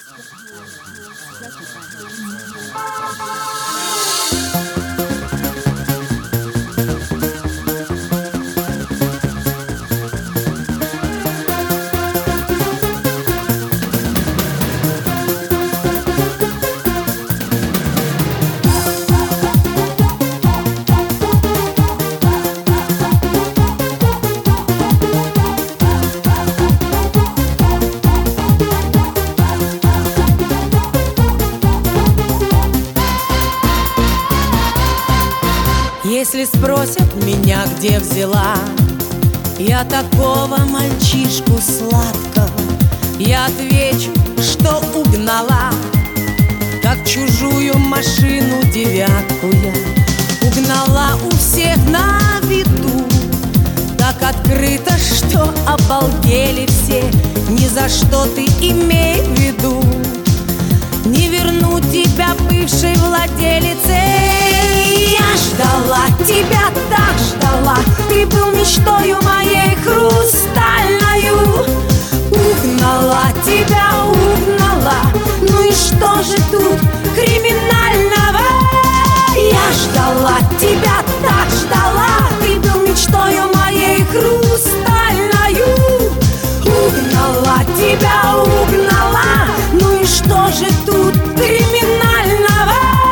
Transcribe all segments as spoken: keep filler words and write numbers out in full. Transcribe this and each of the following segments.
Если спросят меня, где взяла я такого мальчишку сладкого, я отвечу, что угнала, как чужую машину девятку я угнала у всех на виду. Так открыто, что обалдели все, ни за что ты имей в виду. Не верну тебя бывшей владелице. Я ждала тебя, так ждала, ты был мечтою моей хрустальною. Угнала тебя, угнала, ну и что же тут криминального? Я ждала тебя, так ждала, ты был мечтою моей хрустальною. Угнала тебя, угнала, ну и что же тут криминального?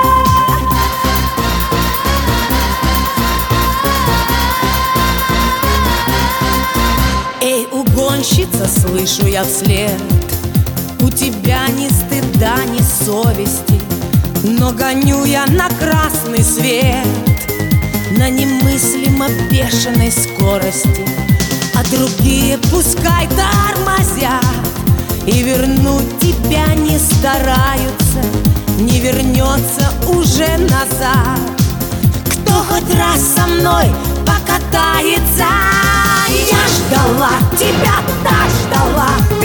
Эй, угонщица, слышу я вслед, у тебя ни стыда, ни совести, но гоню я на красный свет на немыслимо бешеной скорости, а другие пускай тормозят и вернуть тебя не стараются, не вернется уже назад. Кто хоть раз со мной покатается? Я ждала тебя, так ждала,